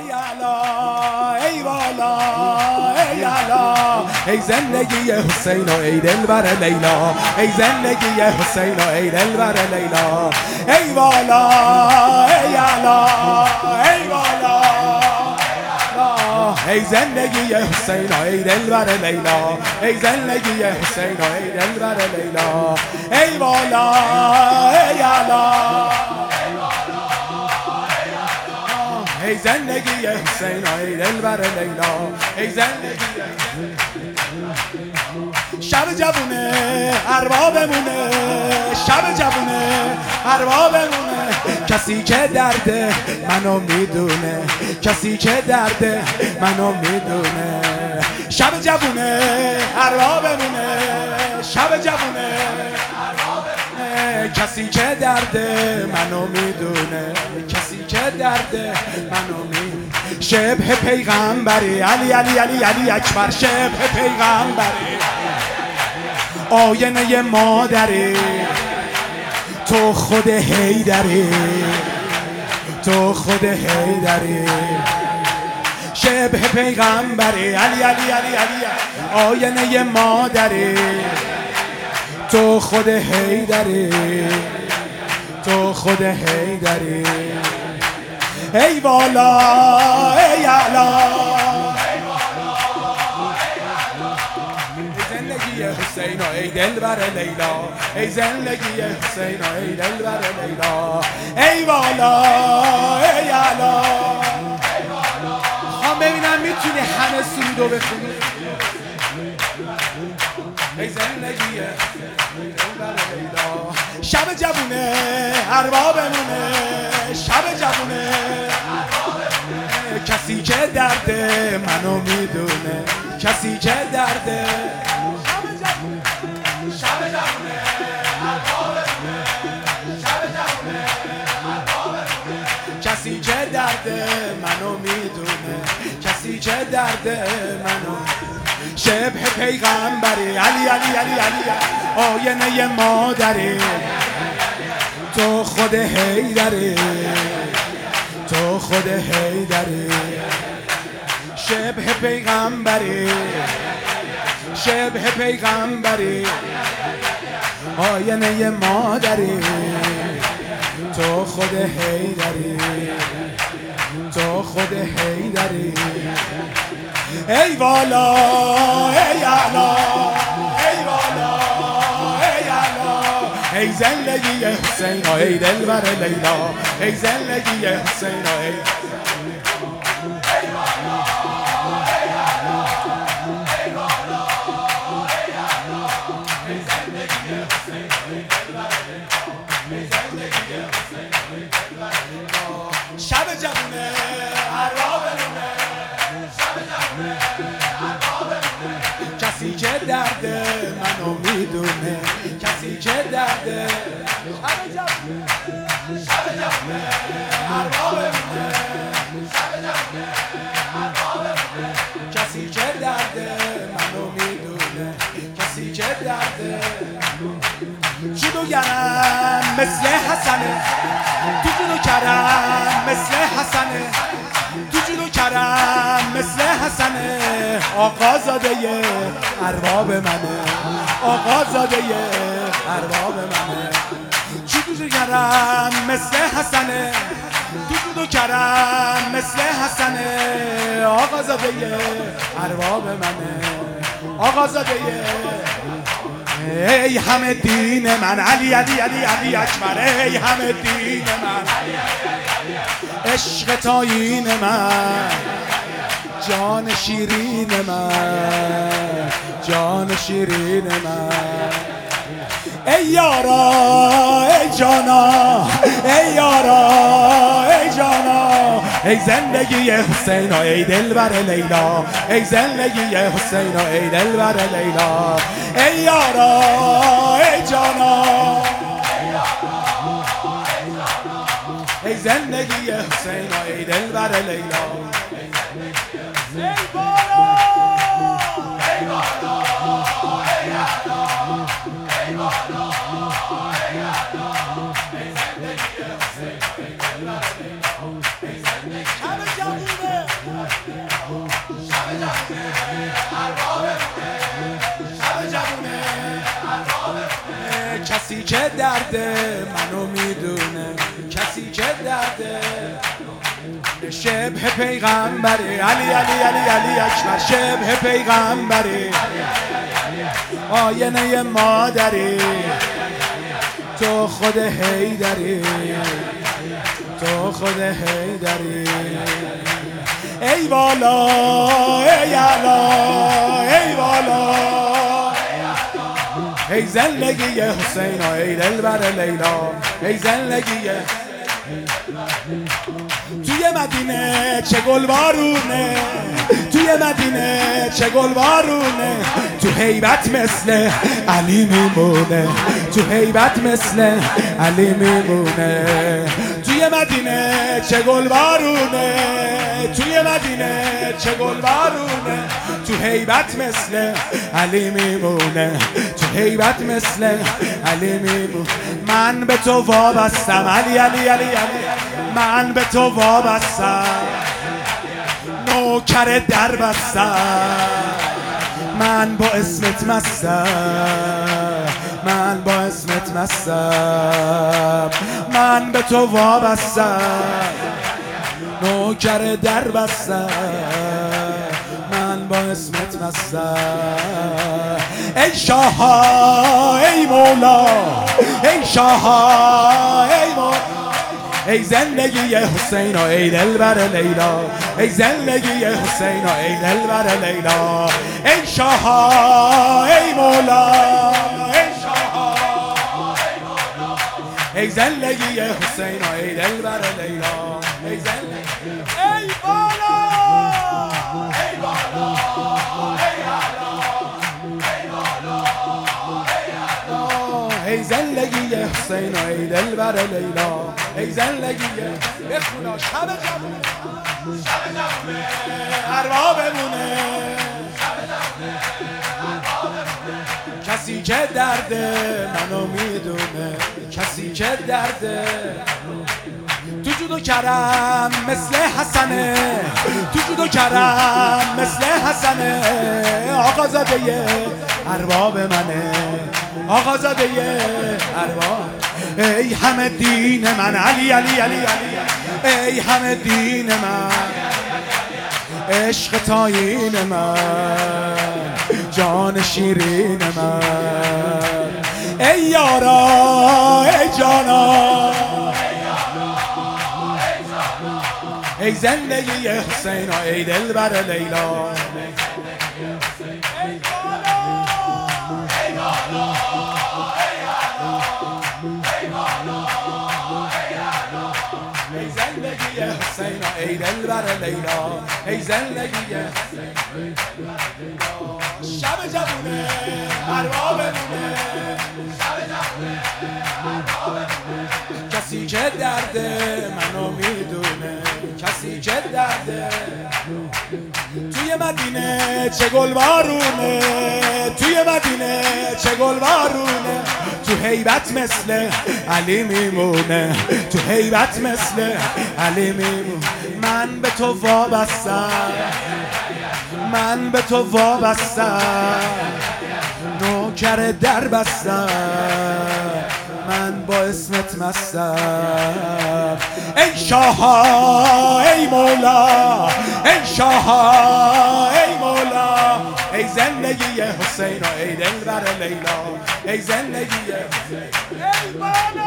ای علا ای والا ای علا ای زندگی حسین و ای دلبر لیلا ای زندگی حسین و ای دلبر لیلا ای والا ای علا ای والا ای زندگی حسین و ای دلبر لیلا ای زندگی حسین و ای دلبر لیلا ای والا ای علا ای زندگی حسین و ای دلبر لیلا ای زندگی شب جوونه اربابمونه شب جوونه اربابمونه کسی که درد منو میدونه کسی که درد منو میدونه شب جوونه اربابمونه شب جوونه کسی که درد منو میدونه کسی که درد منو میدونه شبه پیغمبری علی علی علی علی اکبر شبه پیغمبری آینه مادری تو خود حیدری تو خود حیدری شبه پیغمبری علی علی علی علی آینه مادری تو خود حیدری تو خود حیدری ای والا ای علا زندگی حسین و ای دلبر لیلا ای زندگی حسین و ای دلبر لیلا ای والا ای علا خواهم ببینم میتونی همه سرودو بخونی ای زندگی دلبر لیلا شب جوونه اربابمونه شب جوونه کسی که درد منو میدونه کسی که درد شب جوونه کسی که درد منو میدونه کسی که درد منو شبه پیغمبری علی علی علی علی آینه مادری تو خود حیدری تو خود حیدری شبه پیغمبری شبه پیغمبری آینه مادری تو خود حیدری تو خود حیدری ای والا ای علا ای والا ای علا ای زندگی حسین و ای دلبر لیلا ای زندگی حسین و ای شب جوونه اربابمونه کسی که درد منو میدونه کسی که درد شب جوونه اربابمونه کسی که درد منو میدونه کسی که درد جلوگرم مثل حسنه تو جلو کرم مثل حسنه تو جلو کرم مثل حسنه آقازاده ارباب منه آقازاده ارباب منه جلو کرم مثل حسنه تو جلو کرم مثل حسنه آقازاده ارباب منه آقازاده ای همه دین من علی علی علی علی اکبر ای همه دین من عشق تاین من جان شیرین من جان شیرین من ای یارا ای جانا ای یارا ای جانا ای زندگی حسین و ای دلبر لیلا ای زندگی حسین و ای دلبر لیلا ای یارا ای جانا ای زندگی حسین و ای دلبر لیلا ای بالا ای بالا ای بالا ای بالا ای زندگی حسین و ای دلبر لیلا ای زندگی کسی که درد منو میدونه، کسی که درد شبه پیغمبری، علی علی علی علی اکبر، شبه پیغمبری، آینه مادری، تو خود حیدری، تو خود حیدری. ای والا ای علا ای والا، ای زندگی حسین و ای دلبر لیلا، ای زندگی توی مدینه چه گلبارونه، توی مدینه چه گلبارونه، تو هیبت مثل علی میمونه، تو هیبت مثل علی میمونه. توی مدینه چه گلبارونه، توی مدینه چه گلبارونه، تو هیبت مثل علی میمونه، تو هیبت مثل علی میمونه. من به تو وابستم علی علی علی علی، من به تو وابستم، نوکر در بستم، من با اسمت مستم، من با اسمت مستم، من به تو وابستم، نوکر در بستم، من با اسمت مستم. ای شاها ای مولا، ای شاها ای مولا، ای زندگی حسین و ای دلبر لیلا، ای زندگی حسین و ای دلبر لیلا. ای شاها ای مولا، ای شاها ای مولا، ای زندگی حسین و ای دلبر لیلا، ای زندگی ای بالا ای بالا ای علا ای بالا ای علا، ای زندگی حسین و ای دلبر لیلا، ای زندگی بخونا شب جمونه، شب جمونه ارباب بمونه، شب جمونه ارباب بمونه. کسی که درد منو میدونه، کسی که درد تو جود و کرم مثل حسنه، تو جود و کرم مثل حسنه، آقا زاده ارباب منه، آقا زاده ارباب. ای همه دین من علی علی علی علی، ای همه دین من، عشق تاین من، جان شیرین من. ای یارا ای جانا، ای زندگی حسین و ای دلبر لیلا، ای زندگی حسین و ای دلبر لیلا، ای زندگی شب جمونه ارباب بمونه، شب جمونه ارباب بمونه. کسی که درد منو میدونه، کسی که درد توی مدینه چه گلبارونه، توی مدینه چه گلبارونه، تو هیبت مثل علی میمونه، تو هیبت مثل علی میمونه. من به تو وابستم، من به تو وابستم، نوکر در بستم، من با اسمت مستم. ای شاها ای مولا، ای شاها ای مولا، ای زندگی حسین و ای دلبر لیلا، ای زندگی ای بالا